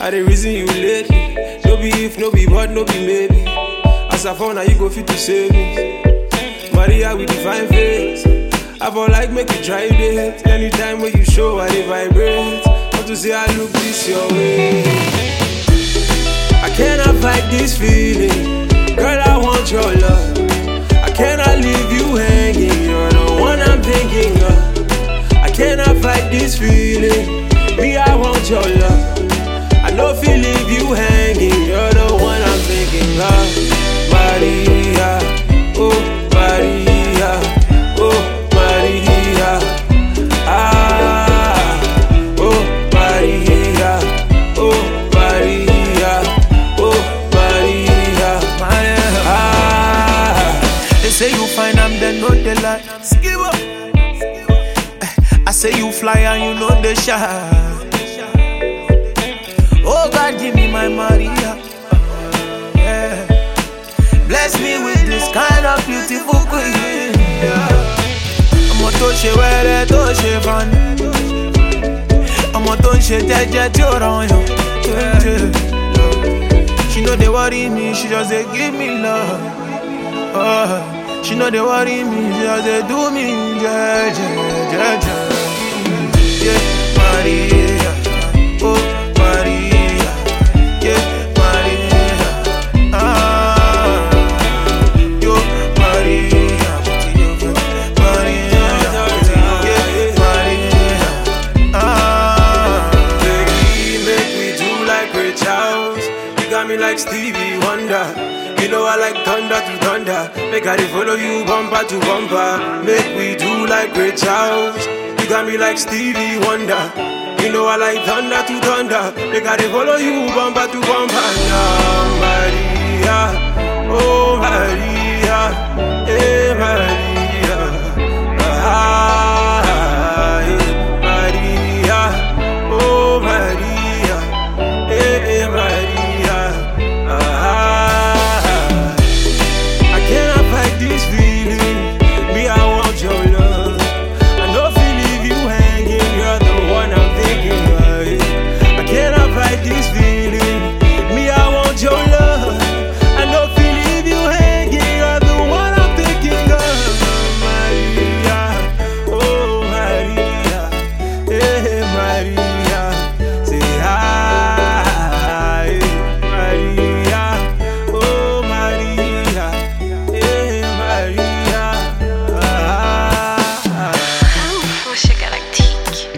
I the reason you lately. No be if, no be but, no be maybe. As I found out you go fit to save me. Maria with the fine face. I fall like make you drive it. Anytime when you show I they vibrate. How to say I look this your way. I cannot fight this feeling. Girl, I want your love. I cannot leave you hanging. You're the one I'm thinking of. I cannot fight this feeling. Me, I want your love. I know if you leave you hanging. You're the one I'm thinking of. Maria, oh Maria, oh Maria, ah, oh Maria, oh Maria, oh Maria, ah. They say you fine, I'm the no they lie. I say you fly and you know the shine. Oh God, give me my Maria. Yeah. Bless me with this kind of beautiful queen. I'm a touch where I touch fun. I'm a touch that you're on you. She know they worry me, she just say give me love. She know they worry me, she just say do me, yeah, Maria, oh Maria, yeah, Maria, ah, yo Maria, Maria, yeah, Maria, ah. Make me do like Ray Charles. You got me like Stevie Wonder. You know I like thunder to thunder. Make I follow you bumper to bumper. Make we do like Ray Charles. You got me like Stevie Wonder. You know I like thunder to thunder. Make I follow you bumper to bumper. Now Maria, oh Maria, hey Maria, ah, hey Maria, oh Maria, hey Maria, ah. I cannot fight this feeling. Me, I want your love. I know if you leave you hanging, you're the one I'm thinking of. I cannot fight this feeling. Me, I want your love. I know if you leave you hanging, you're the one I'm thinking of. Maria, oh Maria, hey Maria, say hi, Maria, oh Maria, hey Maria, ah. Info Galactique.